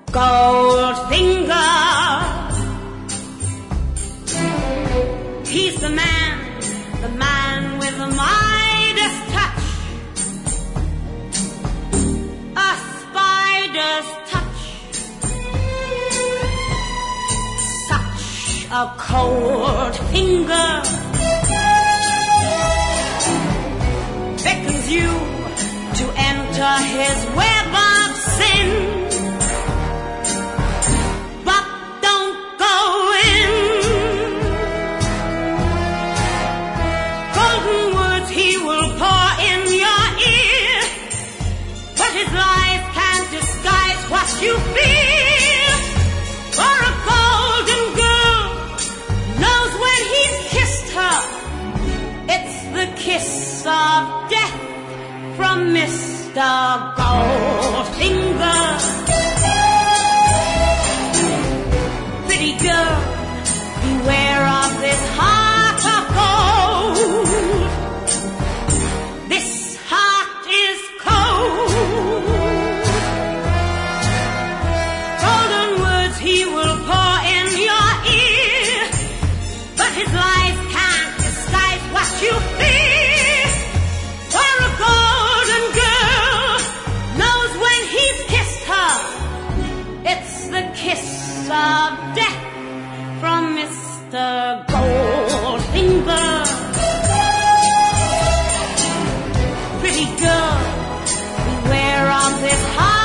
Goldfinger. He's the man with the Midas touch, a spider's touch, such a cold finger beckons you to enter his web of sin. His lies can't disguise what you feel. For a golden girl knows when he's kissed her, it's the kiss of death from Mr. Goldfinger. Pretty girl, beware of this heart of gold. This heart is cold. He will pour in your ear, but his lies can't disguise what you feel. For a golden girl knows when he's kissed her, it's the kiss of death from Mr. Goldfinger. Pretty girl, beware of this heart